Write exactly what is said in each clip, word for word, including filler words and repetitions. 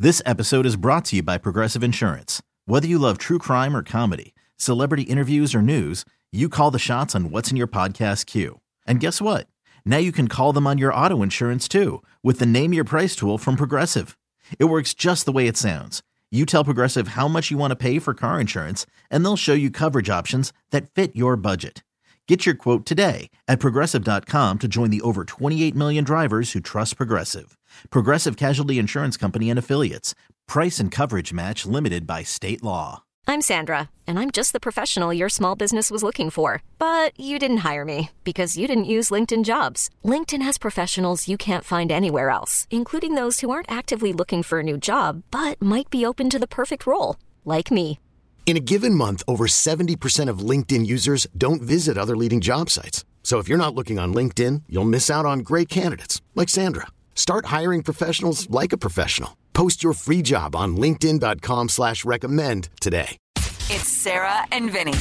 This episode is brought to you by Progressive Insurance. Whether you love true crime or comedy, celebrity interviews or news, you call the shots on what's in your podcast queue. And guess what? Now you can call them on your auto insurance too with the Name Your Price tool from Progressive. It works just the way it sounds. You tell Progressive how much you want to pay for car insurance, and they'll show you coverage options that fit your budget. Get your quote today at Progressive dot com to join the over twenty-eight million drivers who trust Progressive. Progressive Casualty Insurance Company and Affiliates. Price and coverage match limited by state law. I'm Sandra, and I'm just the professional your small business was looking for. But you didn't hire me because you didn't use LinkedIn Jobs. LinkedIn has professionals you can't find anywhere else, including those who aren't actively looking for a new job, but might be open to the perfect role, like me. In a given month, over seventy percent of LinkedIn users don't visit other leading job sites. So if you're not looking on LinkedIn, you'll miss out on great candidates like Sandra. Start hiring professionals like a professional. Post your free job on linkedin dot com slash recommend today. It's Sarah and Vinny.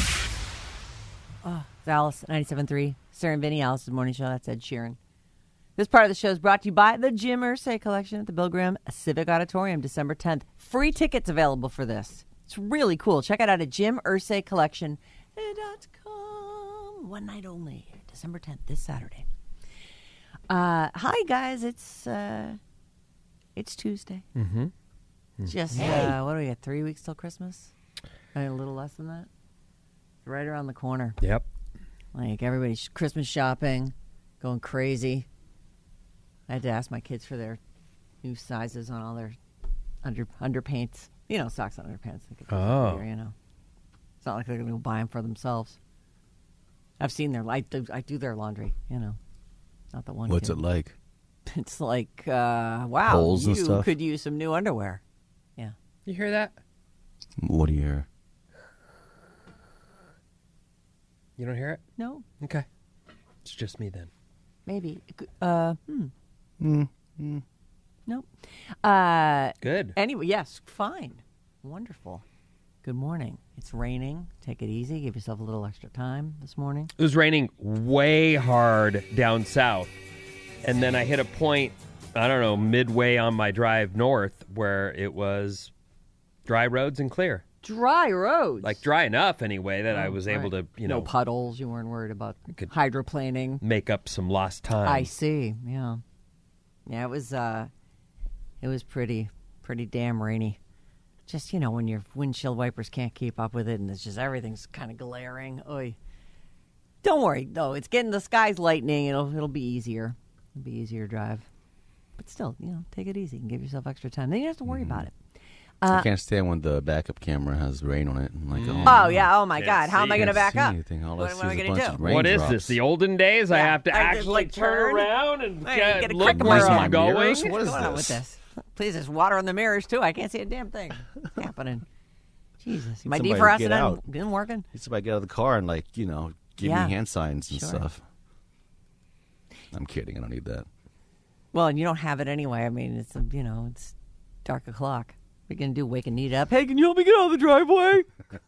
Oh, it's Alice, ninety-seven point three. Sarah and Vinny, Alice's Morning Show. That's Ed Sheeran. This part of the show is brought to you by the Jim Irsay Collection at the Pilgrim Civic Auditorium, December tenth. Free tickets available for this. It's really cool. Check it out at jim irsay collection dot com. One night only, December tenth, this Saturday. Uh, hi, guys. It's uh, it's Tuesday. Mm-hmm. Just, hey. uh, what do we got, three weeks till Christmas? A little less than that? Right around the corner. Yep. Like, everybody's Christmas shopping, going crazy. I had to ask my kids for their new sizes on all their under underpaints. You know, socks on underpants. They could Oh. Here, you know. It's not like they're going to go buy them for themselves. I've seen their, I do, I do their laundry, you know. Not the one What's kid. it like? It's like, uh, wow, Holes you and stuff? could use some new underwear. Yeah. You hear that? What do you hear? You don't hear it? No, Okay. It's just me then. maybe. Uh, hmm. Mm, mm. Nope. Uh, Good. anyway, yes, fine. Wonderful. Good morning. It's raining. Take it easy. Give yourself a little extra time this morning. It was raining way hard down south. And then I hit a point, I don't know, midway on my drive north where it was dry roads and clear. Dry roads. Like dry enough anyway that I was Right. able to, you no know, puddles. You weren't worried about could- hydroplaning. make up some lost time. I see. Yeah. Yeah, it was uh it was pretty pretty damn rainy. Just, you know, when your windshield wipers can't keep up with it and it's just everything's kind of glaring. Oy. Don't worry though. It's getting the sky's lightening. It'll it'll be easier. It'll be easier to drive. But still, you know, take it easy and give yourself extra time. Then you don't have to worry Mm-hmm. about it. I Uh, can't stand when the backup camera has rain on it. I'm like, oh, oh yeah, oh my Can't God. How am I see. going to back Can't see up? anything. All I What see am I is a gonna bunch do? of What is raindrops. this? The olden days? I Yeah, have to I just, actually like, turn turn. around and Hey, get, get a look crick where mirror I'm on. going. Mirrors? What What's is going on with this? this? Please, there's water on the mirrors too. I can't see a damn thing. What's happening? Jesus. My somebody to defrosting get out. isn't working? Need somebody to get out of the car and, like, you know, give Yeah. me hand signs and Sure. stuff. I'm kidding. I don't need that. Well, and you don't have it anyway. I mean, it's, you know, it's dark o'clock. What are you going to do? Wake a need up? Hey, can you help me get out of the driveway?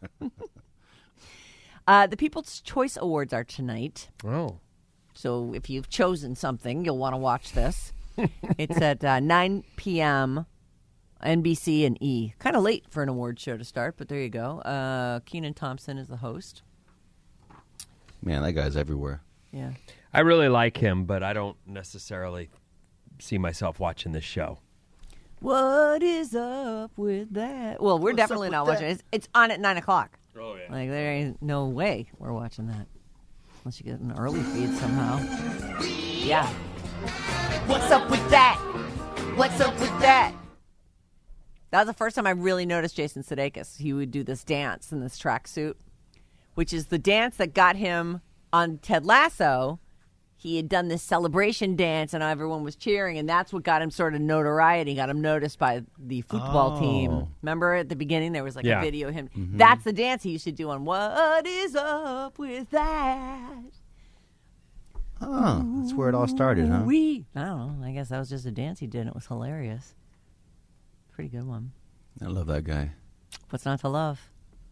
uh, the People's Choice Awards are tonight. Oh. So if you've chosen something, you'll want to watch this. It's at uh, nine p.m. N B C and E. Kind of late for an award show to start, but there you go. Uh, Kenan Thompson is the host. Man, that guy's everywhere. Yeah. I really like him, but I don't necessarily see myself watching this show. What is up with that? Well, we're definitely not watching it. It's, it's on at nine o'clock. Oh, yeah. Like, there ain't no way we're watching that. Unless you get an early feed somehow. Yeah. What's up with that? What's up with that? That was the first time I really noticed Jason Sudeikis. He would do this dance in this tracksuit, which is the dance that got him on Ted Lasso. He had done this celebration dance, and everyone was cheering, and that's what got him sort of notoriety, got him noticed by the football Oh. team. Remember at the beginning, there was like Yeah. a video of him. That's the dance he used to do on What Is Up With That? Oh, that's where it all started, huh? We. I don't know. I guess that was just a dance he did, and it was hilarious. Pretty good one. I love that guy. What's not to love?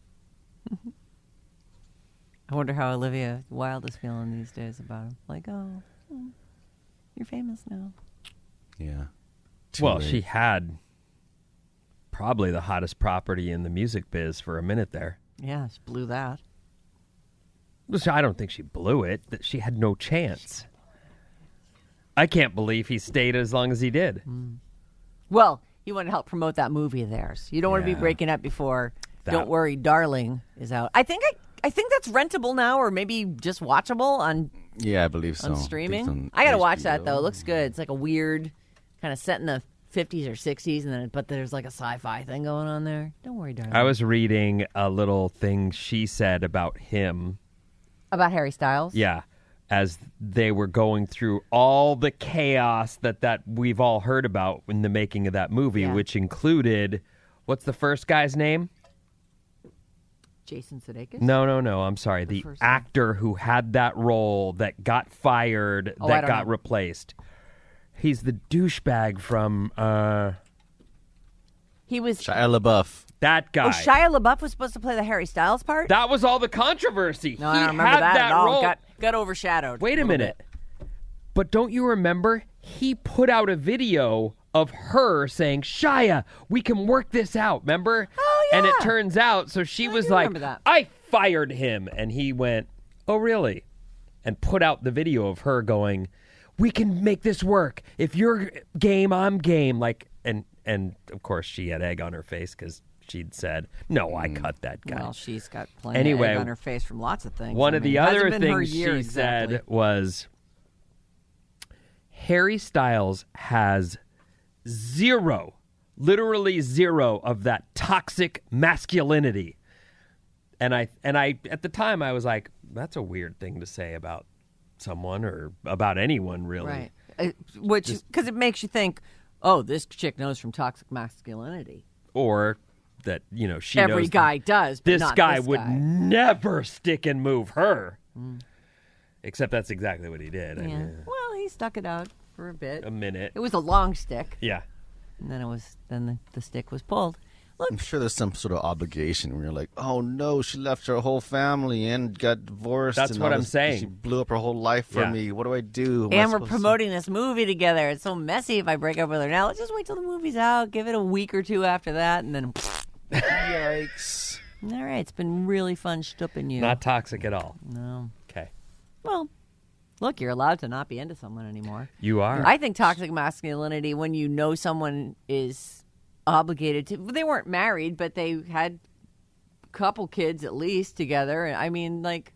I wonder how Olivia Wilde is feeling these days about him. Like, oh, hmm, you're famous now. Yeah. Too Well, late. she had probably the hottest property in the music biz for a minute there. Yeah, she blew that. Which I don't think she blew it. That she had no chance. I can't believe he stayed as long as he did. Mm. Well, he wanted to help promote that movie of theirs. You don't want to be Yeah. breaking up before That- Don't Worry, Darling is out. I think I, I think that's rentable now, or maybe just watchable on Yeah, I believe so. on I think streaming. it's on I gotta watch H B that O. though. It looks good. It's like a weird kind of set in the fifties or sixties, and then but there's like a sci-fi thing going on there. Don't worry, darling. I was reading a little thing she said about him. About Harry Styles. Yeah, as they were going through all the chaos that, that we've all heard about in the making of that movie, Yeah. which included, what's the first guy's name? Jason Sudeikis. No, no, no. I'm sorry. The The, first one. actor who had that role that got fired, Oh, I that don't got know. replaced. He's the douchebag from uh, He was. Shia LaBeouf. that guy. Oh, Shia LaBeouf was supposed to play the Harry Styles part. That was all the controversy. no, he I don't remember had that, at all. role. Got got overshadowed. Wait a little minute. bit. But don't you remember? He put out a video of her saying, Shia, we can work this out, remember? Oh, And it yeah. turns out, so she I was do like, remember that. I fired him. And he went, oh, really? And put out the video of her going, we can make this work. If you're game, I'm game. Like, and, and of course, she had egg on her face because she'd said, no, I cut that guy. Well, she's got plenty Anyway, of egg on her face from lots of things. One I of mean, the it hasn't other been her things year she exactly. said was Harry Styles has zero, literally zero of that toxic masculinity. And I and I at the time I was like, that's a weird thing to say about someone or about anyone really. Right. Uh, which, because it makes you think, oh, this chick knows from toxic masculinity. Or that, you know, she Every knows guy does, but this not guy this would guy. never stick and move her. Except that's exactly what he did. I Yeah. mean, Well, he stuck it out for a bit. a minute. It was a long stick, Yeah. and then it was then the, the stick was pulled. I'm sure there's some sort of obligation where you're like, oh no, she left her whole family and got divorced. That's and what all I'm this- saying. She blew up her whole life for Yeah. me. What do I do? Am I And we're supposed to- promoting this movie together. It's so messy if I break up with her now. Let's just wait till the movie's out, give it a week or two after that, and then, Yikes. all right, it's been really fun stooping you. Not toxic at all. no. Okay. Well, look, you're allowed to not be into someone anymore. You are. I think toxic masculinity, when you know someone is obligated to, they weren't married, but they had a couple kids at least together. I mean, like,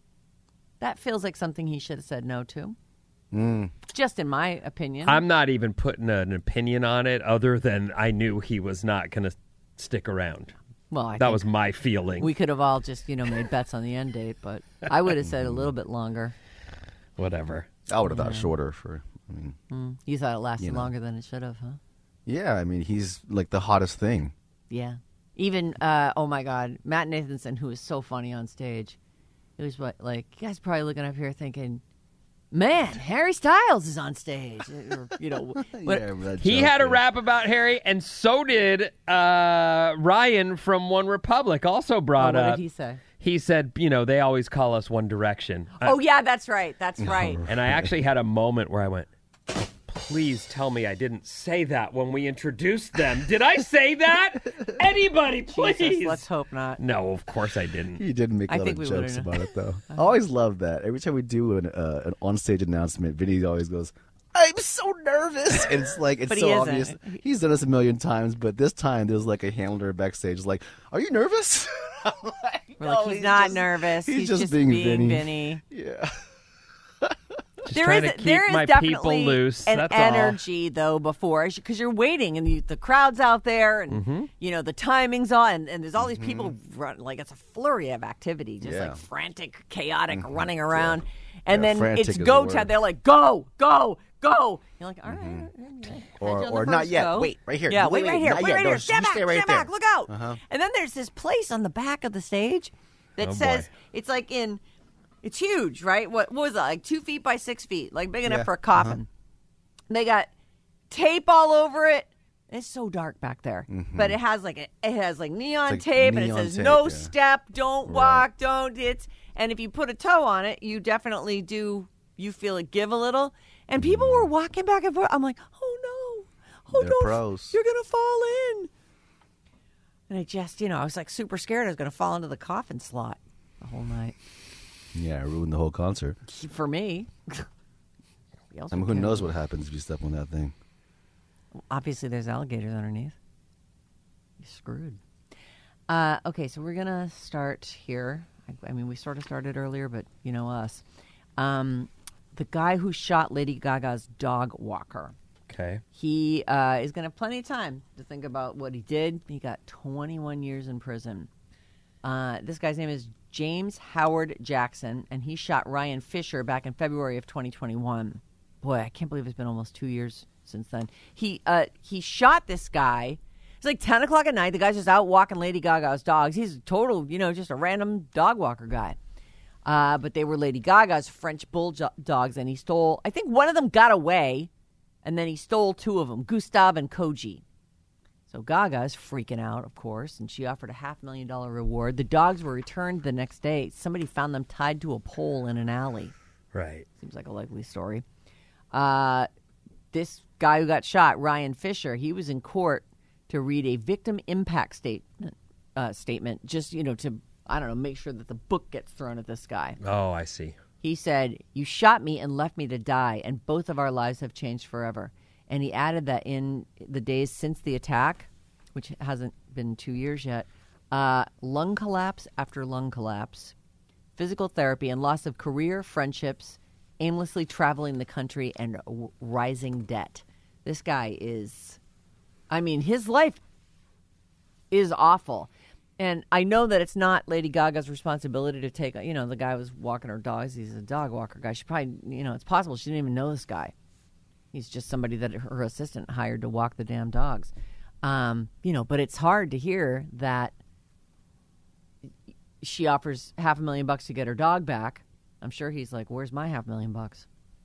that feels like something he should have said no to. Mm. Just in my opinion. I'm not even putting an opinion on it other than I knew he was not going to stick around. well, I That think was my feeling. we could have all just, you know, made bets on the end date, but I would have said a little bit longer. Whatever. I would have thought shorter for, I mean, Mm. You thought it lasted You know. longer than it should have, huh? yeah, I mean, he's like the hottest thing. Yeah. Even, uh, oh my God, Matt Nathanson, who is so funny on stage. It was what, like, you guys probably looking up here thinking, man, Harry Styles is on stage. Or, you know, what, Yeah, that He joke, had a yeah. rap about Harry, and so did uh, Ryan from One Republic. Also oh, brought what up. did he say? He said, you know, they always call us One Direction. I- Oh, yeah, that's right. That's right. and I actually had a moment where I went, please tell me I didn't say that when we introduced them. Did I say that? Anybody, please. Jesus, let's hope not. No, of course I didn't. He did make a I lot think of we would've jokes known. about it, though. I always love that. Every time we do an, uh, an on-stage announcement, Vinny always goes, I'm so nervous. And it's like, it's But he so isn't. obvious. He's done this a million times, but this time there was like a handler backstage like, are you nervous? I'm like, We're "No, like, he's, not just- nervous. He's, He's, just, being, Vinny. Vinny. Yeah. Just There trying is to keep there is my definitely people loose. an That's all. energy though before because you're waiting and you, the crowd's out there and Mm-hmm. you know the timing's on and, and there's all these people run like it's a flurry of activity just Yeah. like frantic, chaotic, running around, and Yeah, then frantic it's is the go word. time. They're like go, go, go. You're like all right, all right, all right. Or- How'd you on or the not first yet. go? Wait, right here. Yeah, Wait, wait, right wait, here, not wait, yet. right No, here. you Stand back, stay right stand there. back. Look out. Uh-huh. And then there's this place on the back of the stage that Oh, boy. says it's like in. It's huge, right? What, what was that? Like two feet by six feet, like big enough Yeah, for a coffin. They got tape all over it. It's so dark back there, but it has like a, it has like neon It's like tape, and it neon says tape, no yeah. step, don't walk, don't. It's and if you put a toe on it, you definitely do. You feel it give a little, and people were walking back and forth. I'm like, oh no, oh They're no, pros. you're gonna fall in. And I just, you know, I was like super scared I was going to fall into the coffin slot the whole night. Yeah, it ruined the whole concert. For me. I mean, who knows what happens if you step on that thing? Obviously, there's alligators underneath. You're screwed. Uh, okay, so we're going to start here. I, I mean, we sort of started earlier, but you know us. Um, the guy who shot Lady Gaga's dog walker. Okay. He uh, is going to have plenty of time to think about what he did. He got twenty-one years in prison. Uh, this guy's name is James Howard Jackson, and he shot Ryan Fisher back in February of twenty twenty-one. Boy, I can't believe it's been almost two years since then. He uh, he shot this guy. It's like ten o'clock at night. The guy's just out walking Lady Gaga's dogs. He's a total, you know, just a random dog walker guy. Uh, but they were Lady Gaga's French bulldogs, and he stole, I think one of them got away, and then he stole two of them, Gustav and Koji. So Gaga's freaking out, of course, and she offered a half million dollar reward. The dogs were returned the next day. Somebody found them tied to a pole in an alley. Right. Seems like a likely story. Uh, this guy who got shot, Ryan Fisher, he was in court to read a victim impact statement, uh, statement, just, you know, to, I don't know, make sure that the book gets thrown at this guy. Oh, I see. He said, "You shot me and left me to die, and both of our lives have changed forever." And he added that in the days since the attack, which hasn't been two years yet, uh, lung collapse after lung collapse, physical therapy and loss of career, friendships, aimlessly traveling the country, and w- rising debt. This guy is, I mean, his life is awful. And I know that it's not Lady Gaga's responsibility to take, you know, the guy was walking her dogs. He's a dog walker guy. She probably, you know, it's possible she didn't even know this guy. He's just somebody that her assistant hired to walk the damn dogs. Um, you know, but it's hard to hear that she offers half a million bucks to get her dog back. I'm sure he's like, where's my half million bucks?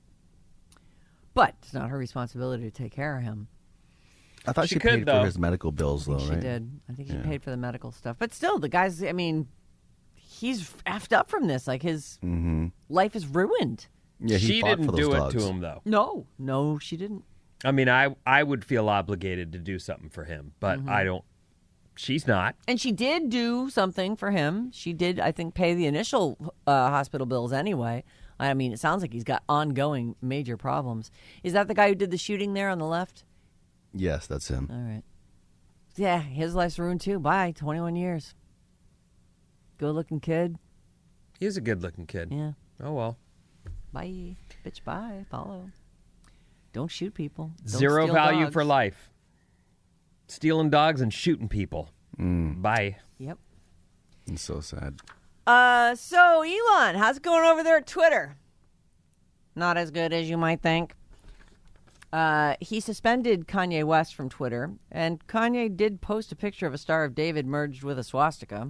But it's not her responsibility to take care of him. I thought She she, could, paid though. for his medical bills, I think though, she right? did. I think he Yeah. paid for the medical stuff. But still, the guy's, I mean, he's effed up from this. Like, his Mm-hmm. life is ruined. Yeah, he she fought didn't for those do dogs. it to him, though. No, no, she didn't. I mean, I I would feel obligated to do something for him, but Mm-hmm. I don't. She's not. And she did do something for him. She did, I think, pay the initial uh, hospital bills anyway. I mean, it sounds like he's got ongoing major problems. Is that the guy who did the shooting there on the left? Yes, that's him. All right. Yeah, his life's ruined too. Bye, twenty-one years. Good-looking kid. He's a good-looking kid. Yeah. Oh well. Bye. Bitch, bye. Follow. Don't shoot people. Don't Zero steal value dogs. for life. Stealing dogs and shooting people. Mm. Bye. Yep. It's so sad. Uh, so Elon, how's it going over there at Twitter? Not as good as you might think. Uh, he suspended Kanye West from Twitter, and Kanye did post a picture of a Star of David merged with a swastika.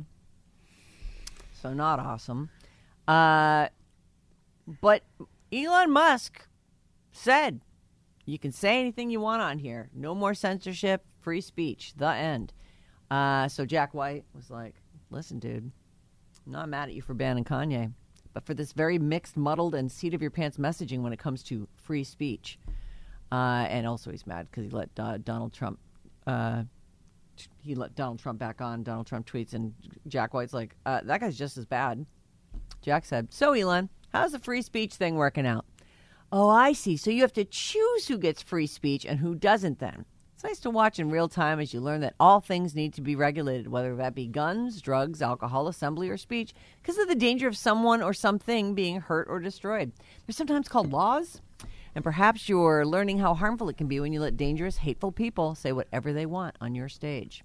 So not awesome. Uh, but Elon Musk said, you can say anything you want on here. No more censorship, free speech, the end. Uh, so Jack White was like, listen, dude, I'm not mad at you for banning Kanye, but for this very mixed, muddled, and seat-of-your-pants messaging when it comes to free speech. Uh, and also he's mad because he let uh, Donald Trump, uh, he let Donald Trump back on. Donald Trump tweets, and Jack White's like, uh, that guy's just as bad. Jack said, so Elon, how's the free speech thing working out? Oh, I see. So you have to choose who gets free speech and who doesn't then. It's nice to watch in real time as you learn that all things need to be regulated, whether that be guns, drugs, alcohol, assembly, or speech, because of the danger of someone or something being hurt or destroyed. They're sometimes called laws, and perhaps you're learning how harmful it can be when you let dangerous, hateful people say whatever they want on your stage.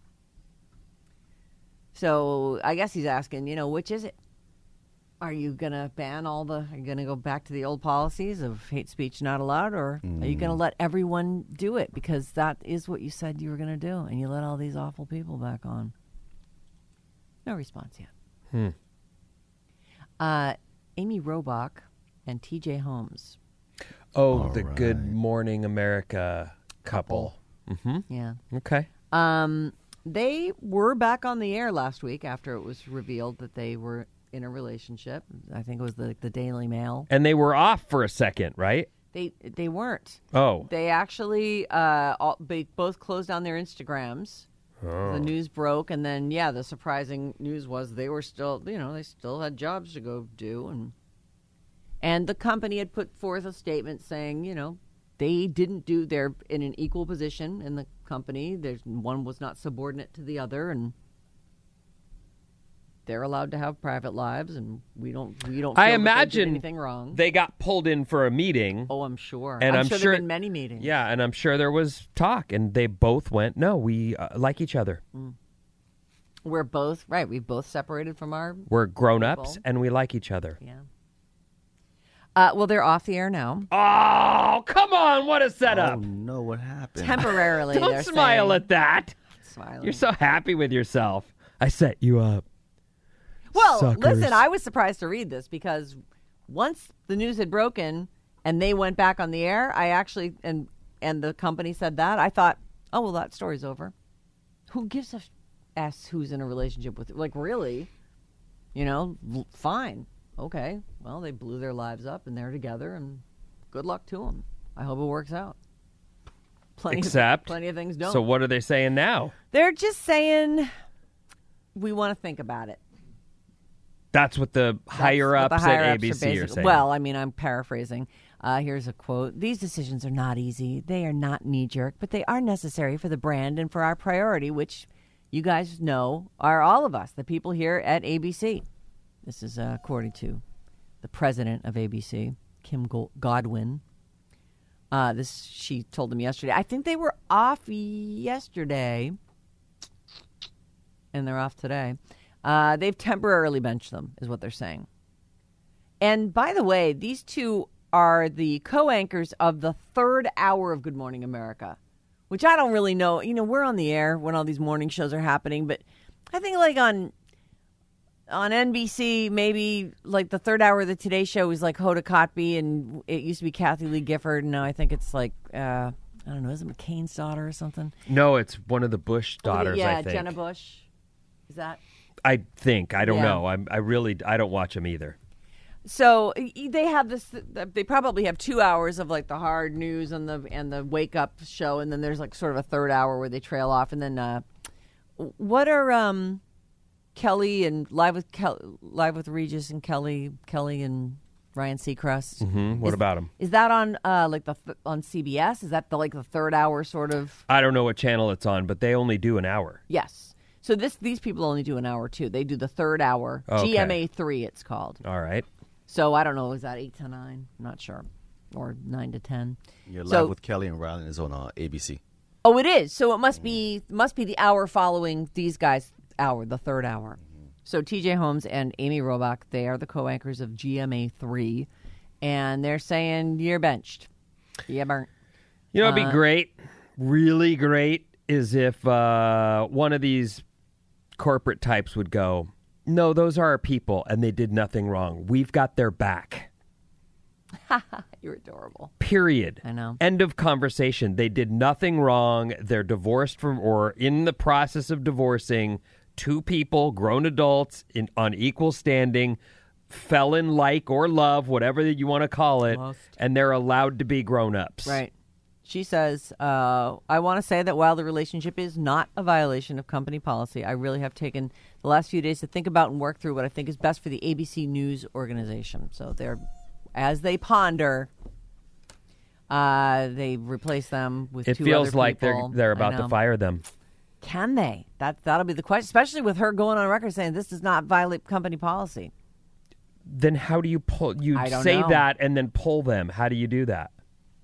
So I guess he's asking, you know, which is it? Are you going to ban all the, are you going to go back to the old policies of hate speech not allowed, or mm. are you going to let everyone do it? Because that is what you said you were going to do, and you let all these awful people back on. No response yet. Hmm. Uh, Amy Robach and T J Holmes. Oh, All the right. Good Morning America couple. Mm-hmm. Yeah. Okay. Um, they were back on the air last week after it was revealed that they were in a relationship. I think it was the the Daily Mail. And they were off for a second, right? They they weren't. Oh. They actually uh all, they both closed down their Instagrams The news broke, and then, yeah, the surprising news was they were still, you know, they still had jobs to go do. And, and the company had put forth a statement saying, you know, they didn't do, they're in an equal position in the company. There's one was not subordinate to the other, and they're allowed to have private lives, and we don't. We don't. Feel I that imagine they did anything wrong. They got pulled in for a meeting. Oh, I'm sure. And I'm, I'm sure, sure- there've been many meetings. Yeah, and I'm sure there was talk, and they both went, no, we uh, like each other. We're both right. We've both separated from our. We're grown-ups, People. and we like each other. Yeah. Uh, well, they're off the air now. Oh, come on, what a Oh setup. no, what happened? Temporarily. Don't they're smile saying. at that. Smiling. You're so happy with yourself. I set you up. Well, Suckers. listen, I was surprised to read this because once the news had broken and they went back on the air, I actually, and and the company said that, I thought, oh, well, that story's over. Who gives a f- s who's in a relationship with, like, really? You know, l- fine. Okay. Well, they blew their lives up and they're together, and good luck to them. I hope it works out. Plenty Except, of, plenty of things don't. So what are they saying now? They're just saying, we want to think about it. That's what the higher That's what ups the higher at ups A B C are basically- saying. Well, I mean, I'm paraphrasing. Uh, here's a quote. These decisions are not easy. They are not knee-jerk, but they are necessary for the brand and for our priority, which you guys know are all of us, the people here at A B C. This is uh, according to the president of A B C, Kim Go- Godwin. Uh, this she told them yesterday. I think they were off yesterday, and they're off today. Uh, they've temporarily benched them, is what they're saying. And by the way, these two are the co-anchors of the third hour of Good Morning America, which I don't really know. You know, we're on the air when all these morning shows are happening, but I think like on on N B C, maybe like the third hour of the Today Show was like Hoda Kotb, and it used to be Kathy Lee Gifford, and now I think it's like, uh, I don't know, is it McCain's daughter or something? No, it's one of the Bush daughters, yeah, I think. Jenna Bush. Is that? I think. I don't Yeah. know. I'm, I really, I don't watch them either. So y- they have this. They probably have two hours of like the hard news and the and the wake up show, and then there's like sort of a third hour where they trail off. And then, uh, what are um, Kelly and live with Kel- live with Regis and Kelly, Kelly and Ryan Seacrest? Hmm, what Is- about them? Is that on uh, like the th- on C B S? Is that the like the third hour sort of? I don't know what channel it's on, but they only do an hour. Yes. So this these people only do an hour too. They do the third hour, Okay. G M A three. It's called. All right. So I don't know. Is that eight to nine? I'm not sure, or nine to ten. You're So- live with Kelly and Rylan is on uh, A B C. Oh, it is. So it must be must be the hour following these guys' hour, the third hour. So T J Holmes and Amy Robach, they are the co-anchors of G M A three, and they're saying you're benched. Yeah, burnt. You know, it'd Uh, be great, really great, is if uh, one of these corporate types would go, no, those are our people, and they did nothing wrong. We've got their back. You're adorable. Period. I know. End of conversation. They did nothing wrong. They're divorced from or in the process of divorcing. Two people, grown adults, in on equal standing, fell in like or love, whatever that you want to call it, Lost. and they're allowed to be grown-ups. Right. She says, uh, I want to say that while the relationship is not a violation of company policy, I really have taken the last few days to think about and work through what I think is best for the A B C News organization. So they're, as they ponder, uh, they replace them with It two feels other like people. they're they're I about to know. fire them. Can they? That, that'll be the question, especially with her going on record saying this does not violate company policy. Then how do you pull? You I don't say know. that and then pull them. How do you do that?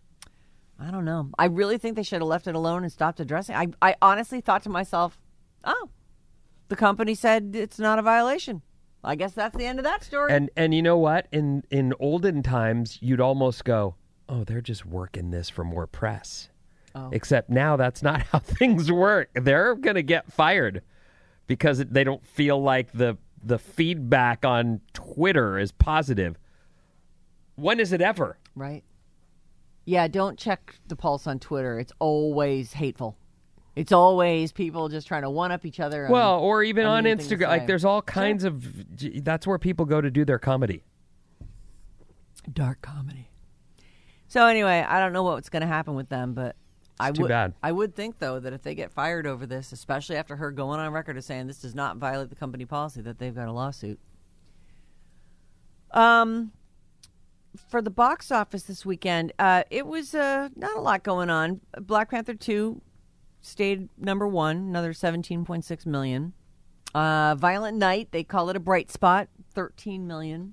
I don't know. I really think they should have left it alone and stopped addressing. I, I honestly thought to myself, oh, the company said it's not a violation. I guess that's the end of that story. And and you know what? In in olden times, you'd almost go, oh, they're just working this for more press. Oh. Except now that's not how things work. They're going to get fired because it, they don't feel like the the feedback on Twitter is positive. When is it ever? Right. Yeah, don't check the pulse on Twitter. It's always hateful. It's always people just trying to one-up each other. on- Well, or even on anything to Instagram. Like, say. there's all kinds of... That's where people go to do their comedy. Dark comedy. So anyway, I don't know what's going to happen with them, but I too would, bad. I would think, though, that if they get fired over this, especially after her going on record as saying this does not violate the company policy, that they've got a lawsuit. Um, for the box office this weekend, uh, it was uh, not a lot going on. Black Panther two stayed number one, another seventeen point six million. Uh, Violent Night, they call it a bright spot, thirteen million.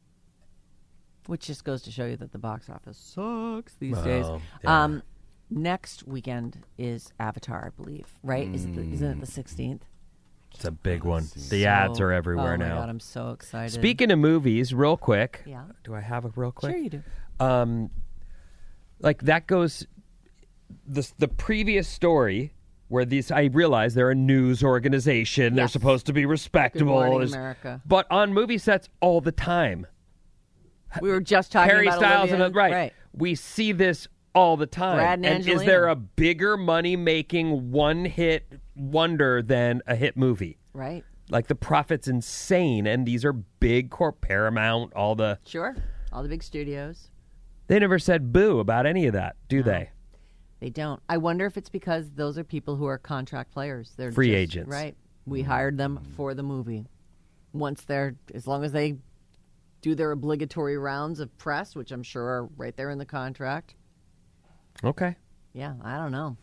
Which just goes to show you that the box office sucks these Well, days. yeah. Um, next weekend is Avatar, I believe. Right? Is it the, isn't it the sixteenth? It's a big one. The ads are everywhere oh my now. God, I'm so excited. Speaking of movies, real quick. Yeah. Do I have a real quick? Sure you do. Um, like that goes. The the previous story where these, I realize they're a news organization. They're Yes. supposed to be respectable. Good morning, Is- America. But on movie sets all the time. We were just talking Harry about Styles Olivia. and right. right. We see this all the time. Brad and is Angelina. there a bigger money making one hit wonder than a hit movie? Right. Like the profit's insane, and these are big corp Paramount, all the Sure. All the big studios. they never said boo about any of that, do they? They don't. I wonder if it's because those are people who are contract players. They're Free just- agents. Right. We hired them for the movie. Once they're, as long as they do their obligatory rounds of press, which I'm sure are right there in the contract. Okay. Yeah, I don't know.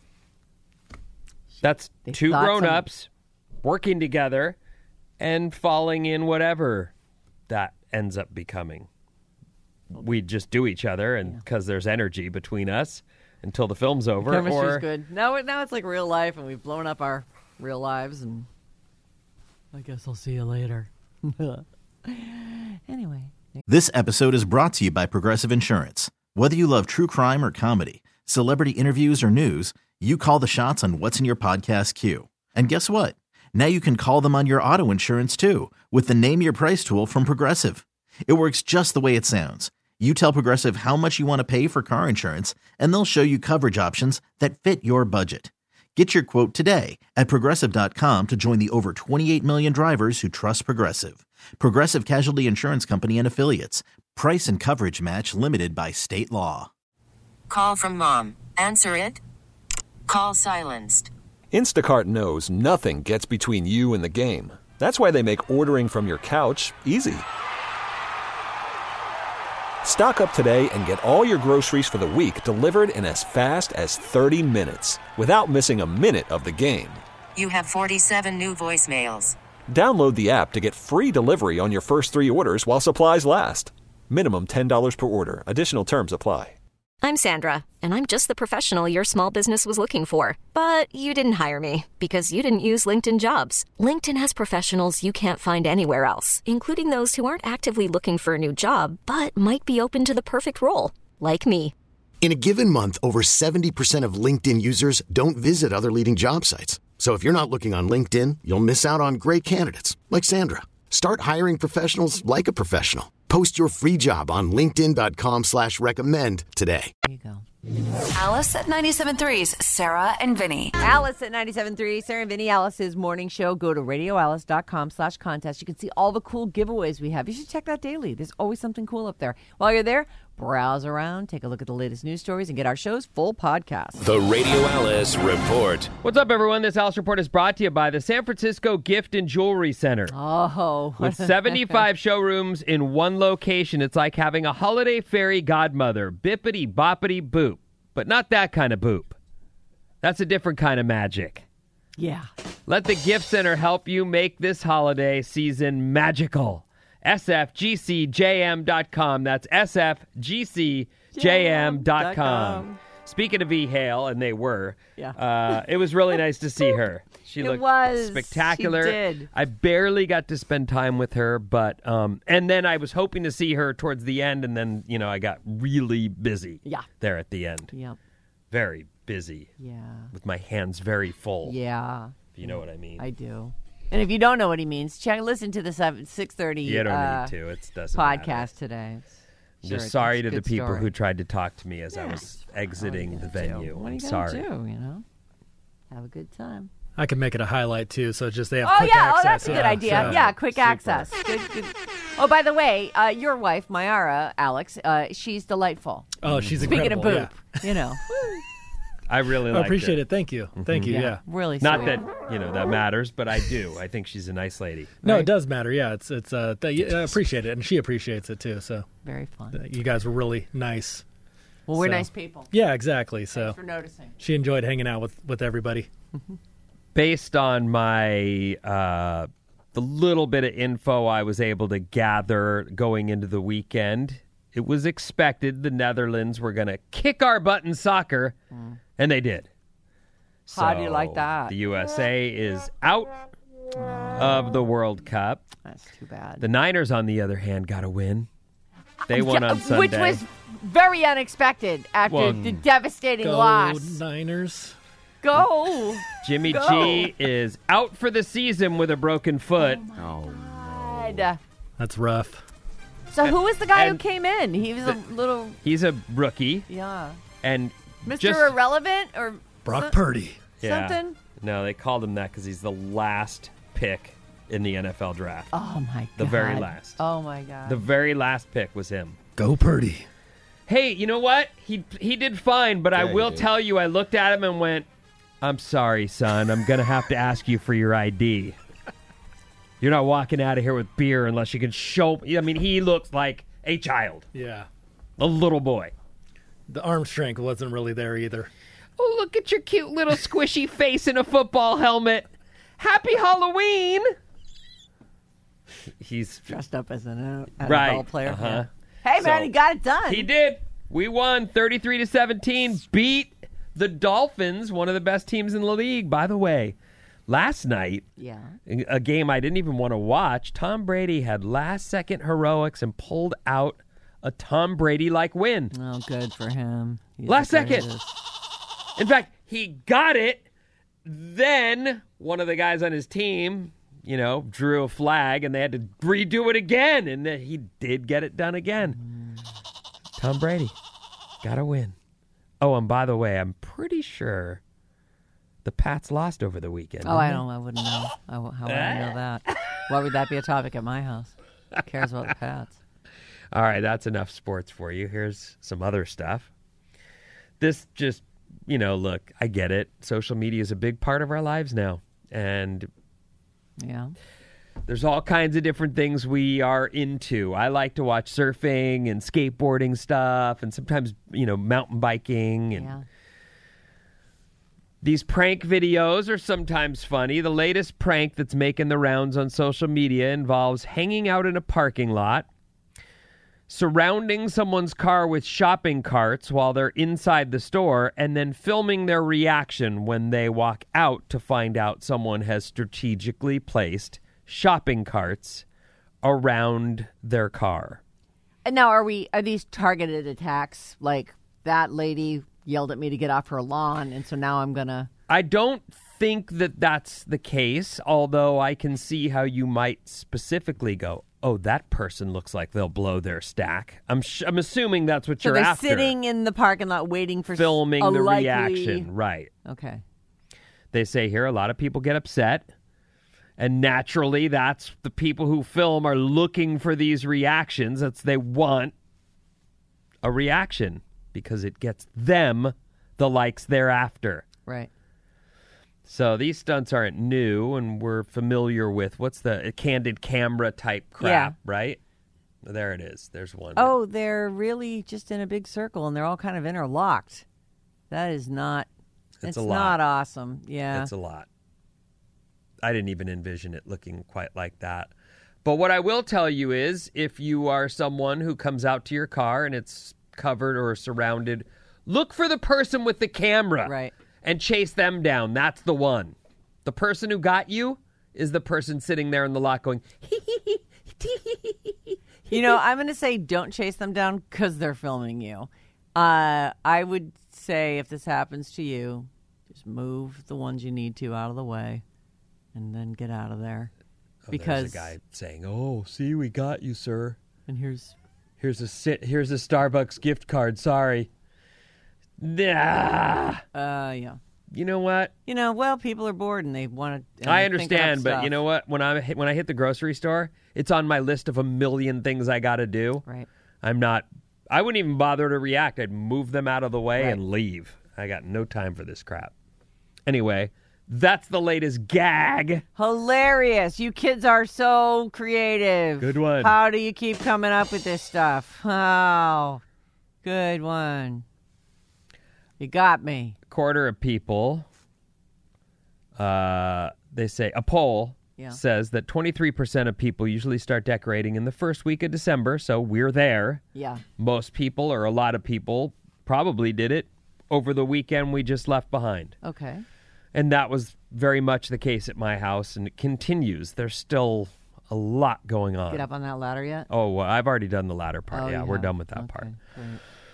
That's They two thought grown-ups working together and falling in whatever that ends up becoming. We just do each other, and because there's energy between us until the film's over. Chemistry's or good. Now, it- now it's like real life, and we've blown up our real lives, and I guess I'll see you later. Anyway. This episode is brought to you by Progressive Insurance. Whether you love true crime or comedy, celebrity interviews or news, you call the shots on what's in your podcast queue. And guess what? Now you can call them on your auto insurance too with the Name Your Price tool from Progressive. It works just the way it sounds. You tell Progressive how much you want to pay for car insurance, and they'll show you coverage options that fit your budget. Get your quote today at Progressive dot com to join the over twenty-eight million drivers who trust Progressive. Progressive Casualty Insurance Company and Affiliates. Price and coverage match limited by state law. Call from mom. Answer it. Call silenced. Instacart knows nothing gets between you and the game. That's why they make ordering from your couch easy. Stock up today and get all your groceries for the week delivered in as fast as thirty minutes without missing a minute of the game. You have forty-seven new voicemails. Download the app to get free delivery on your first three orders while supplies last. Minimum ten dollars per order. Additional terms apply. I'm Sandra, and I'm just the professional your small business was looking for. But you didn't hire me because you didn't use LinkedIn Jobs. LinkedIn has professionals you can't find anywhere else, including those who aren't actively looking for a new job, but might be open to the perfect role, like me. In a given month, over seventy percent of LinkedIn users don't visit other leading job sites. So if you're not looking on LinkedIn, you'll miss out on great candidates like Sandra. Start hiring professionals like a professional. Post your free job on linkedin dot com slash recommend today. There you go. Alice at ninety-seven point three's Sarah and Vinny. Alice at ninety-seven point three, Sarah and Vinny, Alice's morning show. Go to radio alice dot com slash contest. You can see all the cool giveaways we have. You should check that daily. There's always something cool up there. While you're there, browse around, take a look at the latest news stories, and get our show's full podcast. The Radio Alice Report. What's up, everyone? This Alice Report is brought to you by the San Francisco Gift and Jewelry Center. Oh. With seventy-five showrooms in one location, it's like having a holiday fairy godmother. Bippity boppity boop. But not that kind of boop. That's a different kind of magic. Yeah. Let the Gift Center help you make this holiday season magical. S F G C J M dot com. That's S F G C J M dot com. Speaking of E. Hale, and they were, Yeah. uh, it was really nice to see her. She It looked was. spectacular. She did. I barely got to spend time with her, but um, and then I was hoping to see her towards the end, and then you know I got really busy. Yeah. There at the end, Yep. very busy. Yeah. With my hands very full. Yeah. If you know what I mean. I do. And if you don't know what he means, check listen to the seven, six thirty You don't uh, need to. It doesn't podcast matter. today. It's- I'm sure, just it's sorry a to the good people story. who tried to talk to me as I Yeah, was it's fine. What are exiting you the gonna do? venue. What are I'm you sorry. gonna do, you know? Have a good time. I can make it a highlight too, so just they have Oh quick yeah, access. oh that's a good yeah, idea. so- yeah, quick Super. access. Good, good. Oh, by the way, uh, your wife, Mayara, Alex, uh, she's delightful. Oh, she's Speaking of incredible. boop, you know. I really I like appreciate it. Thank you. Thank you. Yeah, Yeah. really Not sweet. that, you know, that matters, but I do. I think she's a nice lady. No, it does matter. Yeah, it's it's. Uh, th- I appreciate it, and she appreciates it too. So Very fun. uh, you guys were really nice. Well, we're So- nice people. Yeah, exactly. So Thanks for noticing. she enjoyed hanging out with with everybody. Based on my uh, the little bit of info I was able to gather going into the weekend, it was expected the Netherlands were going to kick our butt in soccer, Mm. and they did. How do you So like that? The U S A is out of the World Cup. That's too bad. The Niners, on the other hand, got a win. They won on Sunday. Which was very unexpected after Well, the devastating Go loss. Niners. Go. Jimmy Go. G is out for the season with a broken foot. Oh, God. That's rough. So who was the guy who And came in? He was a little, He's a rookie, yeah. and Mister just Irrelevant or Brock some- Purdy. yeah. something? No, they called him that because he's the last pick in the N F L draft. Oh, my God. The very last. Oh, my God. The very last pick was him. Go Purdy. Hey, you know what? He he did fine, but I Yeah, he will did. tell you, I looked at him and went, "I'm sorry, son. I'm gonna have to ask you for your I D. You're not walking out of here with beer unless you can show." I mean, he looks like a child, Yeah. a little boy. The arm strength wasn't really there either. Oh, look at your cute little squishy face in a football helmet. Happy Halloween. He's Dressed up as an N F L right. player. Uh-huh. Yeah. Hey, man, So- he got it done. He did. We won thirty-three to seventeen. Beat the Dolphins, one of the best teams in the league. By the way, last night, Yeah. a game I didn't even want to watch, Tom Brady had last-second heroics and pulled out a Tom Brady-like win. Oh, good for him. He's Last the second. greatest. In fact, he got it. Then one of the guys on his team, you know, drew a flag, and they had to redo it again. And then he did get it done again. Tom Brady got a win. Oh, and by the way, I'm pretty sure the Pats lost over the weekend. Oh, didn't I they? don't. I wouldn't know. I, how would I know that? Why would that be a topic at my house? Who cares about the Pats? All right, that's enough sports for you. Here's some other stuff. This just, you know, look, I get it. Social media is a big part of our lives now. And Yeah. there's all kinds of different things we are into. I like to watch surfing and skateboarding stuff and sometimes, you know, mountain biking. And Yeah. these prank videos are sometimes funny. The latest prank that's making the rounds on social media involves hanging out in a parking lot, surrounding someone's car with shopping carts while they're inside the store, and then filming their reaction when they walk out to find out someone has strategically placed shopping carts around their car. And now, are we? Are these targeted attacks? Like that lady yelled at me to get off her lawn, and so now I'm gonna. I don't think that that's the case, although I can see how you might specifically go, oh, that person looks like they'll blow their stack. I'm sh- I'm assuming that's what So you're they're after. sitting in the parking lot waiting for s- filming a the likely- reaction. Right. Okay. They say here a lot of people get upset. And naturally, that's the people who film are looking for these reactions. That's they want a reaction because it gets them the likes they're after. Right. So these stunts aren't new, and we're familiar with what's the candid camera type crap, Yeah. right? There it is. There's one. Oh, they're really just in a big circle, and they're all kind of interlocked. That is not. It's It's, a lot. not awesome. Yeah. It's a lot. I didn't even envision it looking quite like that. But what I will tell you is if you are someone who comes out to your car and it's covered or surrounded, look for the person with the camera. Right. And chase them down. That's the one. The person who got you is the person sitting there in the lot going, You know, I'm going to say don't chase them down because they're filming you. Uh, I would say if this happens to you, just move the ones you need to out of the way and then get out of there. Oh, because there's a guy saying, "Oh, see, we got you, sir. And here's here's a sit. Here's a Starbucks gift card. Sorry." Nah. Uh, yeah. You know what? You know, well, people are bored and they want to. I understand, but you know what? When I when I hit the grocery store, it's on my list of a million things I got to do. Right. I'm not. I wouldn't even bother to react. I'd move them out of the way Right. and leave. I got no time for this crap. Anyway, that's the latest gag. Hilarious. You kids are so creative. Good one. How do you keep coming up with this stuff? Oh, good one. You got me. A quarter of people, uh, they say, a poll yeah. says that twenty-three percent of people usually start decorating in the first week of December, so we're there. Yeah. Most people, or a lot of people, probably did it over the weekend we just left behind. Okay. And that was very much the case at my house, and it continues. There's still a lot going on. Get up on that ladder yet? Oh, well, I've already done the ladder part. Oh, yeah, you we're have? done with that Okay, part. great.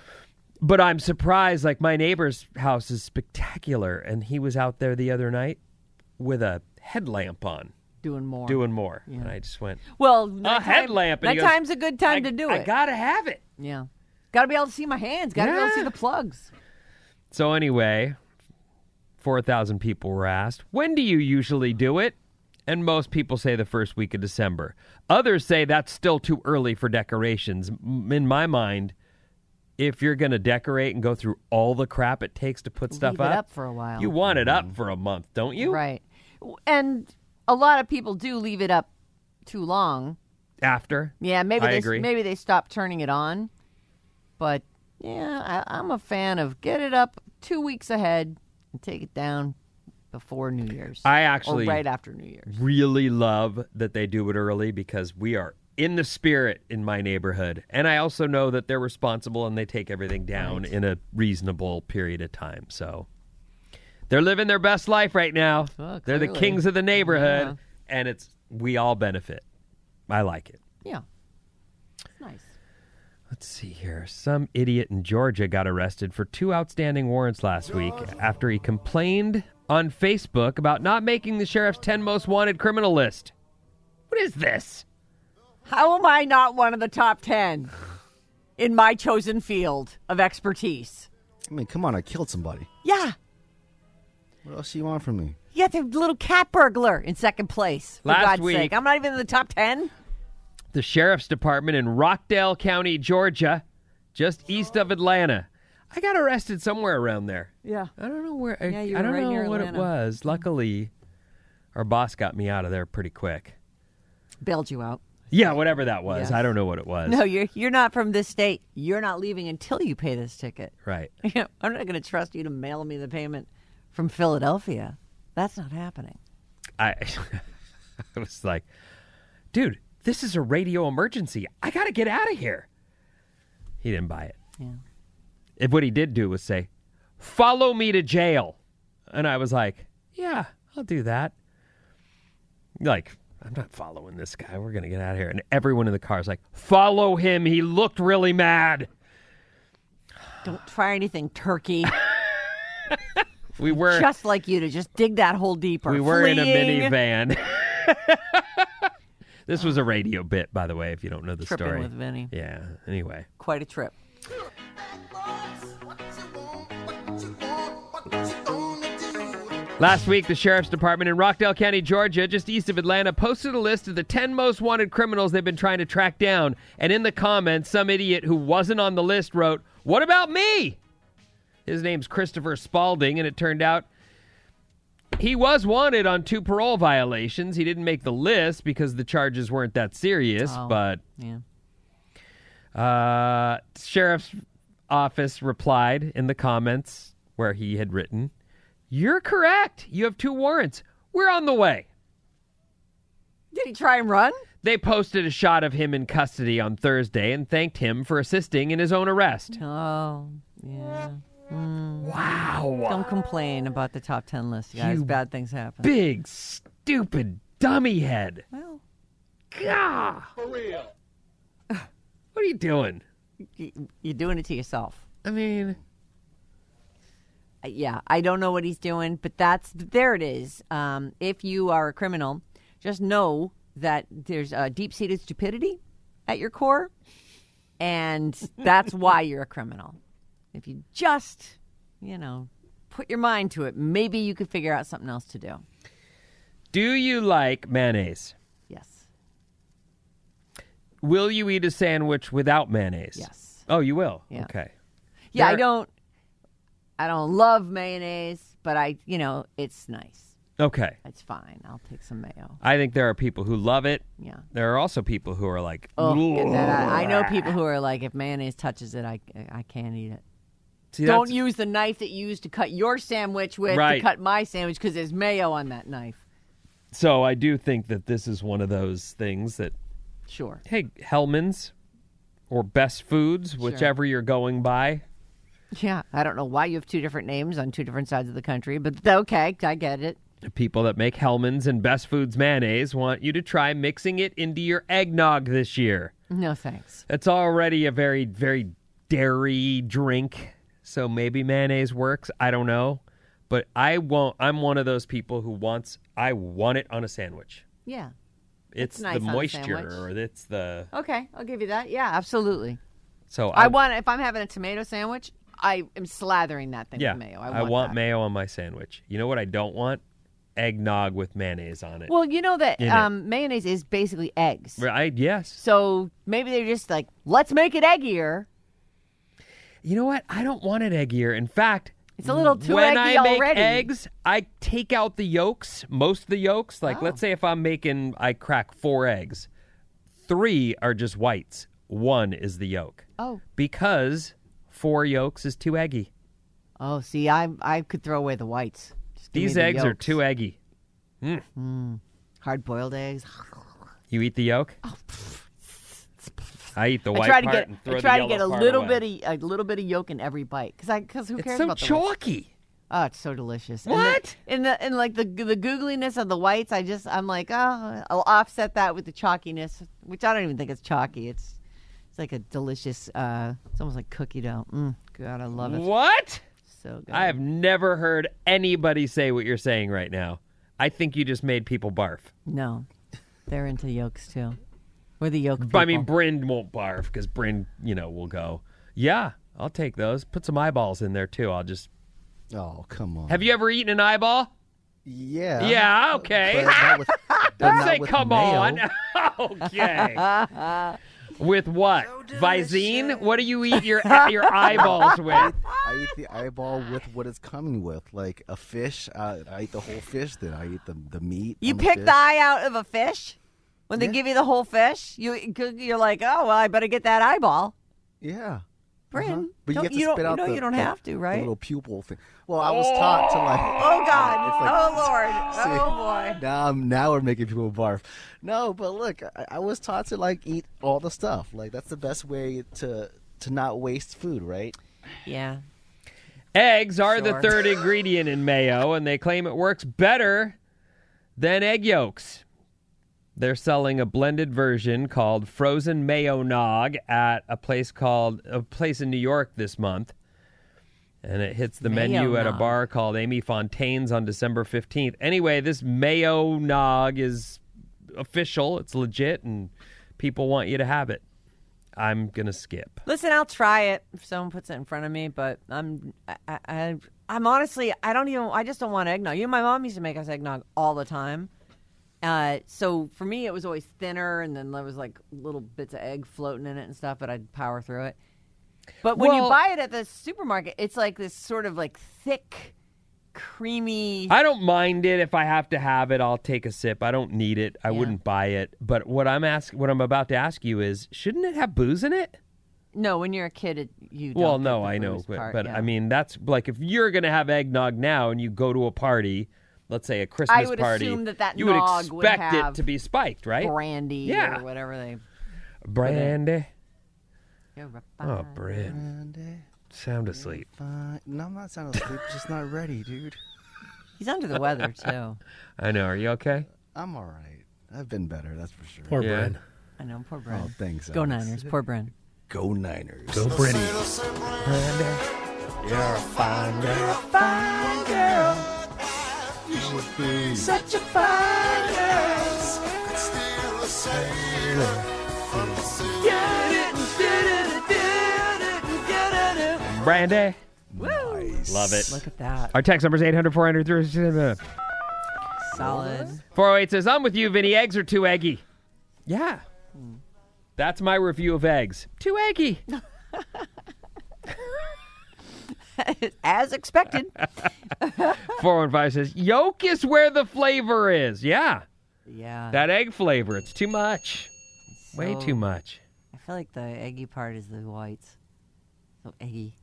But I'm surprised, like my neighbor's house is spectacular, and he was out there the other night with a headlamp on. Doing more. Doing more. Yeah. And I just went, well, a nighttime, headlamp. And he goes, nighttime's a good time I, to do I it. I gotta have it. Yeah. Gotta be able to see my hands. Gotta be able to see Yeah. the plugs. So anyway, four thousand people were asked, when do you usually do it? And most people say the first week of December. Others say that's still too early for decorations. M- In my mind, if you're going to decorate and go through all the crap it takes to put stuff Leave up, it up for a while. you want it up for a month, don't you? Right. And a lot of people do leave it up too long. After? Yeah, maybe I they agree. maybe they stop turning it on. But yeah, I, I'm a fan of get it up two weeks ahead and take it down before New Year's. I actually or right after New Year's. really love that they do it early because we are in the spirit in my neighborhood. And I also know that they're responsible and they take everything down Right. in a reasonable period of time. So they're living their best life right now. Oh, they're the clearly. kings of the neighborhood. Yeah. And it's we all benefit. I like it. Yeah. It's nice. Let's see here. Some idiot in Georgia got arrested for two outstanding warrants last week after he complained on Facebook about not making the sheriff's ten most wanted criminal list. What is this? How am I not one of the top ten in my chosen field of expertise? I mean, come on, I killed somebody. Yeah. What else do you want from me? You got the little cat burglar in second place, for Last God's week- sake. I'm not even in the top ten. The sheriff's department in Rockdale County, Georgia, just east of Atlanta. I got arrested somewhere around there. Yeah. I don't know where. I, Yeah, you I were don't right know near what Atlanta. it was. Luckily, our boss got me out of there pretty quick. Bailed you out. Yeah, whatever that was. Yes. I don't know what it was. No, you're you're not from this state. You're not leaving until you pay this ticket. Right. I'm not going to trust you to mail me the payment from Philadelphia. That's not happening. I, I was like, dude, this is a radio emergency. I got to get out of here. He didn't buy it. Yeah. If what he did do was say, follow me to jail. And I was like, yeah, I'll do that. Like, I'm not following this guy. We're going to get out of here. And everyone in the car is like, follow him. He looked really mad. Don't try anything, turkey. We were just like you to just dig that hole deeper. we were in a Fleeing. minivan. This was a radio bit, by the way, if you don't know the Tripping story. with Vinny. Yeah. Anyway. Quite a trip. Last week, the Sheriff's Department in Rockdale County, Georgia, just east of Atlanta, posted a list of the ten most wanted criminals they've been trying to track down. And in the comments, some idiot who wasn't on the list wrote, "What about me?" His name's Christopher Spalding, and it turned out he was wanted on two parole violations. He didn't make the list because the charges weren't that serious, Oh, but yeah. uh, Sheriff's Office replied in the comments where he had written, "You're correct. You have two warrants. We're on the way." Did he try and run? They posted a shot of him in custody on Thursday and thanked him for assisting in his own arrest. Oh, yeah. Mm. Wow. Don't complain about the top ten list, guys. You Bad things happen. Big, stupid dummy head. Well, Gah. For real. What are you doing? you- you're doing it to yourself. I mean, Uh, Yeah, I don't know what he's doing, but that's there it is. Um, if you are a criminal, just know that there's a deep-seated stupidity at your core, and that's why you're a criminal. If you just, you know, put your mind to it, maybe you could figure out something else to do. do you like mayonnaise? Yes. Will you eat a sandwich without mayonnaise? Yes. Oh, you will? Yeah. Okay. Yeah, I There- don't. I don't love mayonnaise, but I, you know, it's nice. Okay. It's fine. I'll take some mayo. I think there are people who love it. Yeah. There are also people who are like, oh, get that out. I know people who are like, if mayonnaise touches it, I, I can't eat it. See, don't that's... use the knife that you used to cut your sandwich with right. to cut my sandwich because there's mayo on that knife. So I do think that this is one of those things that, sure. Hey, Hellman's or Best Foods, sure. whichever you're going by. Yeah, I don't know why you have two different names on two different sides of the country, but okay, I get it. The people that make Hellman's and Best Foods mayonnaise want you to try mixing it into your eggnog this year. No, thanks. It's already a very, very dairy drink, so maybe mayonnaise works. I don't know. But I won't. I'm one of those people who wants, I want it on a sandwich. Yeah. It's, it's nice the moisture or it's the... Okay, I'll give you that. Yeah, absolutely. So I, I want, if I'm having a tomato sandwich, I am slathering that thing yeah, with mayo. I I want, want that. mayo on my sandwich. You know what I don't want? Eggnog with mayonnaise on it. Well, you know that um, mayonnaise is basically eggs. Right, yes. So maybe they're just like, let's make it eggier. You know what? I don't want it eggier. In fact... It's a little too when eggy I make already. eggs, I take out the yolks, most of the yolks. Like, oh. let's say if I'm making, I crack four eggs. Three are just whites. One is the yolk. Oh. Because four yolks is too eggy. Oh, see, I I could throw away the whites. Just These the eggs yolks. are too eggy. Mm. Mm. Hard-boiled eggs. You eat the yolk? Oh, I eat the white I try to part get, and throw I try the to get a yellow part little away. bit of a little bit of yolk in every bite because I because who It's cares so about the chalky. Whites? Oh, it's so delicious. What? In the in like the the googliness of the whites, I just I'm like, oh, I'll offset that with the chalkiness, which I don't even think it's chalky. It's it's like a delicious. Uh, it's almost like cookie dough. Mm, God, I love it. What? So good. I have never heard anybody say what you're saying right now. I think you just made people barf. No, they're into yolks too. We're the yolk people. I mean, Bryn won't barf because Bryn, you know, will go, yeah, I'll take those. Put some eyeballs in there, too. I'll just... Oh, come on. Have you ever eaten an eyeball? Yeah. Yeah, okay. But not with, but Don't not say with come mayo. on. Okay. With what? Visine? What do you eat your your eyeballs with? I eat the eyeball with what it's coming with, like a fish. Uh, I eat the whole fish. Then I eat the the meat. You on the pick fish. the eye out of a fish when they Yeah. give you the whole fish. You you're like, oh well, I better get that eyeball. Yeah. Bryn, Uh-huh. But you don't- have to you don't- spit you out know the, you don't the- have to, the right? little pupil thing. Well, I was taught to like. Oh God! It's like- oh Lord! See, oh boy! Now, I'm, now we're making people barf. No, but look, I, I was taught to like eat all the stuff. Like that's the best way to to not waste food, right? Yeah. Eggs are Sure. the third ingredient in mayo, and they claim it works better than egg yolks. They're selling a blended version called Frozen Mayo Nog at a place called a place in New York this month. And it hits the Mayo menu at a Nog. bar called Amy Fontaine's on December fifteenth. Anyway, this Mayo Nog is official. It's legit, and people want you to have it. I'm going to skip. Listen, I'll try it if someone puts it in front of me, but I'm, I, I, I- I'm honestly, I don't even, I just don't want eggnog. You know, my mom used to make us eggnog all the time. Uh, so for me, it was always thinner, and then there was like little bits of egg floating in it and stuff, but I'd power through it. But when you Well- buy it at the supermarket, it's like this sort of like thick, creamy. I don't mind it. If I have to have it, I'll take a sip. I don't need it. I Yeah. wouldn't buy it. But what I'm ask, what I'm about to ask you is, shouldn't it have booze in it? No, when you're a kid, it, you don't Well, get no, the I know, booze but, part, but yeah. I mean, that's like if you're going to have eggnog now and you go to a party, let's say a Christmas I would party, assume that that you would nog would expect have it to be spiked, right? brandy Yeah. or whatever they. Brandy. You're Oh, refined. Bryn. Brandy, Sound asleep. fine. No, I'm not sounding asleep. Just not ready, dude. He's under the weather too. I know. Are you okay? I'm all right. I've been better, that's for sure. Poor Yeah. Bryn. I know, poor Bryn. Oh, thanks. Go Alex. Niners, poor Bryn. Go Niners. Go Bryn. You're a fine girl. Fine girl. Such a fine girl. Brandy. Nice. Love it. Look at that. Our text number is eight hundred, four hundred, three hundred. Solid. four oh eight says, I'm with you, Vinny. Eggs are too eggy. Yeah. That's my review of eggs. Too eggy. As expected. four one five says, yolk is where the flavor is. Yeah. Yeah. That egg flavor. It's too much. So, Way too much. I feel like the eggy part is the whites. So eggy.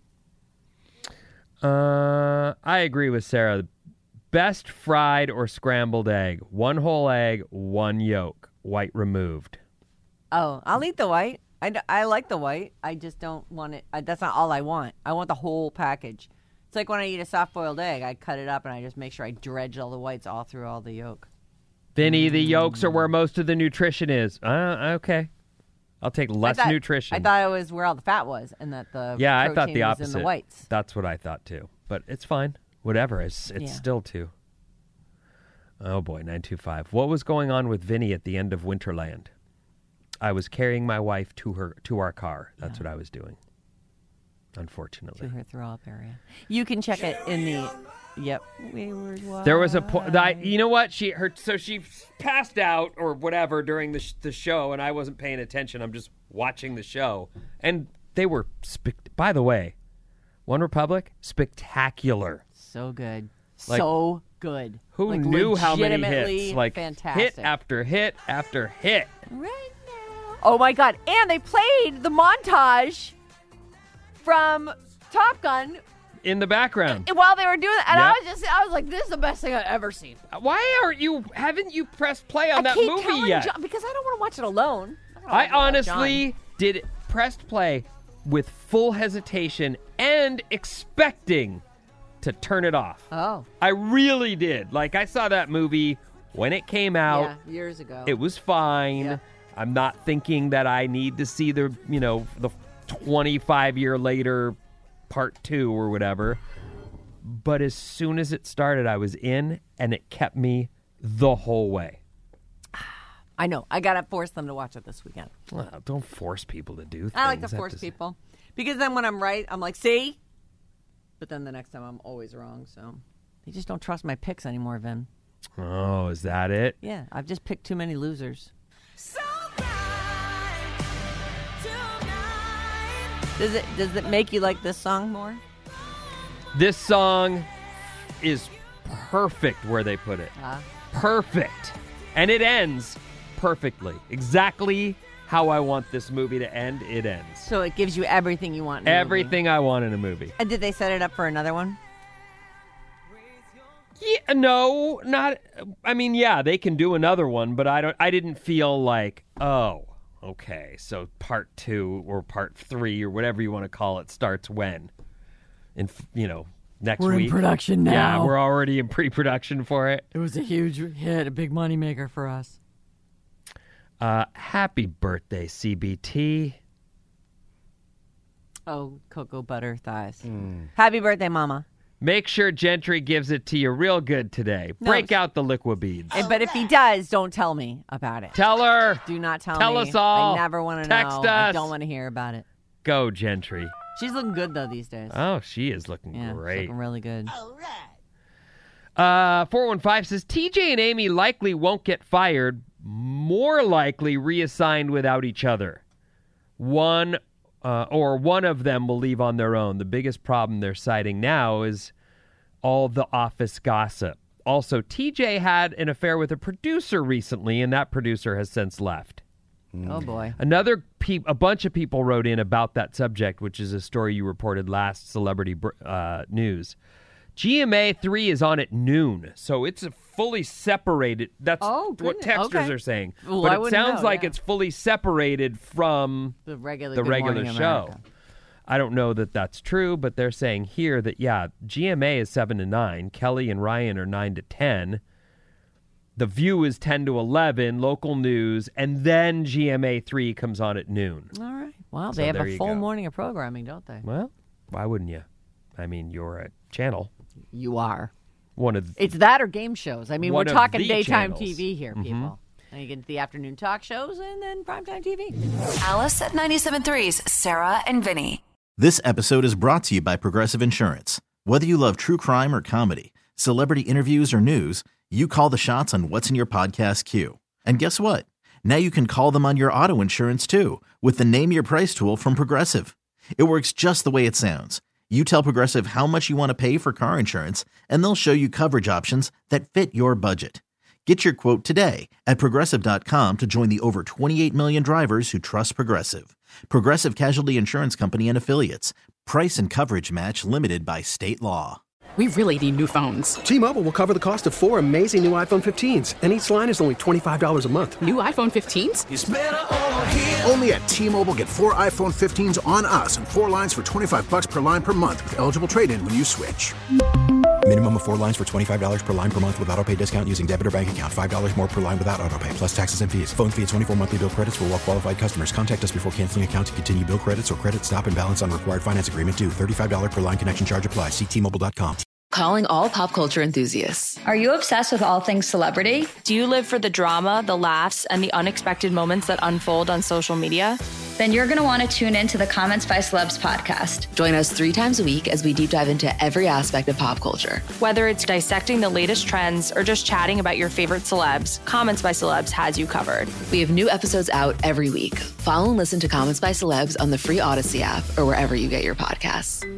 Uh, I agree with Sarah. Best fried or scrambled egg. One whole egg, one yolk. White removed. Oh, I'll eat the white. I, d- I like the white. I just don't want it. I, that's not all I want. I want the whole package. It's like when I eat a soft-boiled egg. I cut it up and I just make sure I dredge all the whites all through all the yolk. Vinny, the yolks are where most of the nutrition is. Uh, okay. I'll take less I thought, nutrition. I thought it was where all the fat was and that the yeah, protein I thought the was opposite. in the whites. That's what I thought too. But it's fine. Whatever. It's it's Yeah. still two. Oh boy, nine two five. What was going on with Vinny at the end of Winterland? I was carrying my wife to her to our car. That's Yeah. what I was doing. Unfortunately. To her throw up area. You can check it in the. Yep. We were There was a point. You know what? She her so she passed out or whatever during the sh- the show, and I wasn't paying attention. I'm just watching the show, and they were. Spect- By the way, One Republic, spectacular. So good. Like, so good. Who like, knew how many legitimately hits? Like fantastic. hit after hit after hit. Right now. Oh my God! And they played the montage from Top Gun In the background. while they were doing it, and Yeah. I was just—I was like, "This is the best thing I've ever seen." Why aren't you? Haven't you pressed play on I that keep movie telling yet? John, because I don't want to watch it alone. I, don't I wanna watch it with honestly John. did pressed play with full hesitation and expecting to turn it off. Oh. I really did. Like, I saw that movie when it came out. Yeah, years ago. It was fine. Yeah. I'm not thinking that I need to see the, you know, the twenty-five year later part two or whatever. But as soon as it started, I was in, and it kept me the whole way. I know. I gotta force them to watch it this weekend. Well, don't force people to do things. I like to That force does- people because then when I'm right, I'm like, "See," but then the next time I'm always wrong. So they just don't trust my picks anymore, Vin. Oh, is that it? Yeah, I've just picked too many losers. Does it does it make you like this song more? This song is perfect where they put it. Uh, Perfect. And it ends perfectly. Exactly how I want this movie to end, it ends. so it gives you everything you want in a movie. Everything I want in a movie. And did they set it up for another one? Yeah, no, not I mean, yeah, they can do another one, but I don't I didn't feel like, oh, okay, so part two or part three or whatever you want to call it starts when? In, you know, next We're in week. production now. Yeah, we're already in pre-production for it. It was a huge hit, a big moneymaker for us. Uh, happy birthday, C B T. Oh, cocoa butter thighs. Happy birthday, Mama. Make sure Gentry gives it to you real good today. No, Break it's- out the liquid beads. Eh, But if he does, don't tell me about it. Tell her. Do not tell, Tell me. us all. I never want to Text know. I us. don't want to hear about it. Go, Gentry. She's looking good, though, these days. Oh, she is looking yeah, she's great. looking really good. Uh, four one five says, T J and Amy likely won't get fired, more likely reassigned without each other. One uh, or one of them will leave on their own. The biggest problem they're citing now is all the office gossip. Also, T J had an affair with a producer recently, and that producer has since left. Oh, boy. Another pe- a bunch of people wrote in about that subject, which is a story you reported last Celebrity Br- uh, News. G M A three is on at noon, so it's a fully separated. That's Oh, what goodness. texters Okay. are saying. Well, but I it wouldn't sounds know, like yeah. it's fully separated from The regular the Good regular Morning show. America. I don't know that that's true, but they're saying here that, yeah, G M A is seven to nine. Kelly and Ryan are nine to ten. The View is ten to eleven, local news, and then G M A three comes on at noon. All right. Wow, So they have there a you full go. morning of programming, don't they? Well, why wouldn't you? I mean, you're a channel. You are. One of It's that or game shows. I mean, One we're of talking the daytime channels. T V here, Mhm. people. And you get the afternoon talk shows and then primetime T V. Alice at ninety-seven point three's Sarah and Vinny. This episode is brought to you by Progressive Insurance. Whether you love true crime or comedy, celebrity interviews or news, you call the shots on what's in your podcast queue. And guess what? Now you can call them on your auto insurance too with the Name Your Price tool from Progressive. It works just the way it sounds. You tell Progressive how much you want to pay for car insurance, and they'll show you coverage options that fit your budget. Get your quote today at Progressive dot com to join the over twenty-eight million drivers who trust Progressive. Progressive Casualty Insurance Company and Affiliates. Price and coverage match limited by state law. We really need new phones. T-Mobile will cover the cost of four amazing new iPhone fifteens, and each line is only twenty-five dollars a month. New iPhone fifteens? It's better over here. Only at T-Mobile, get four iPhone fifteens on us and four lines for twenty-five dollars per line per month with eligible trade-in when you switch. Minimum of four lines for twenty-five dollars per line per month with autopay discount using debit or bank account. five dollars more per line without autopay, plus taxes and fees. Phone fee at twenty-four monthly bill credits for well-qualified customers. Contact us before canceling account to continue bill credits or credit stop and balance on required finance agreement due. thirty-five dollars per line connection charge applies. See T Mobile dot com. Calling all pop culture enthusiasts. Are you obsessed with all things celebrity? Do you live for the drama, the laughs, and the unexpected moments that unfold on social media? Then you're going to want to tune in to the Comments by Celebs podcast. Join us three times a week as we deep dive into every aspect of pop culture. Whether it's dissecting the latest trends or just chatting about your favorite celebs, Comments by Celebs has you covered. We have new episodes out every week. Follow and listen to Comments by Celebs on the free Odyssey app or wherever you get your podcasts.